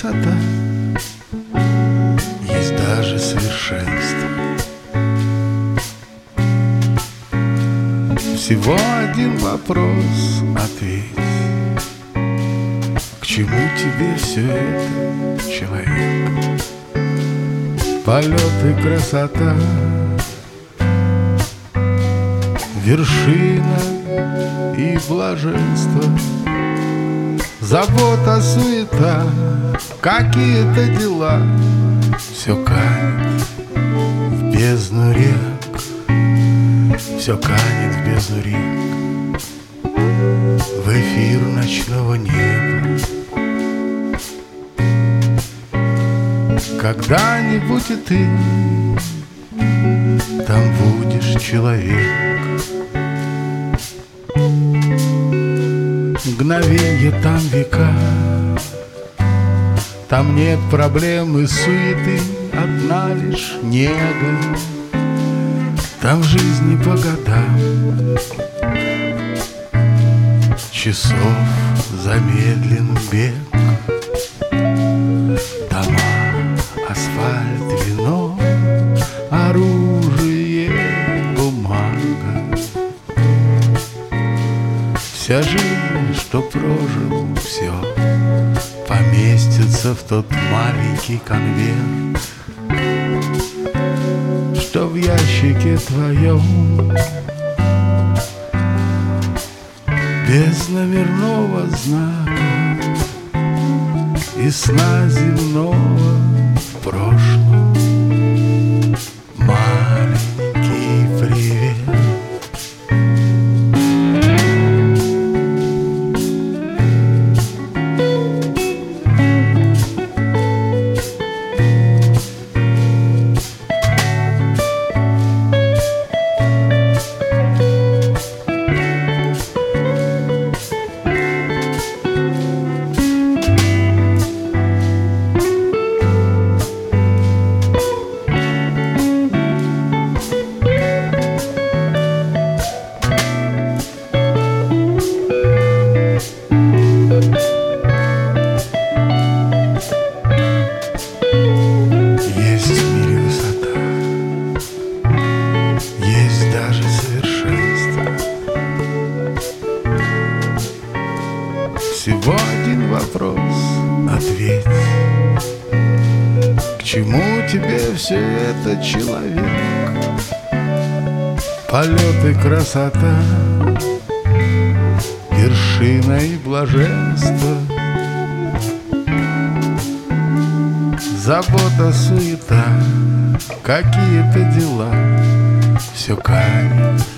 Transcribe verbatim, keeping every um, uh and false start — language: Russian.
красота, есть даже совершенство. Всего один вопрос ответь: к чему тебе все это, человек? Полет и красота, вершина и блаженство, забота, суета, какие-то дела. Все канет в бездну рек, все канет в бездну рек, в эфир ночного неба. Когда-нибудь и ты там будешь, человек. Мгновенье, там века, там нет проблем и суеты, одна лишь нега. Там жизни по годам, часов замедлен бег. Дома, асфальт, вино, оружие, бумага. Вся жизнь, что прожил, все поместится в тот маленький конверт, что в ящике твоем, без номерного знака и сна земного в прошлом. Маленький привет. Всего один вопрос ответь: к чему тебе все это, человек? Полет и красота, вершина и блаженство, забота, суета, какие-то дела. Все канет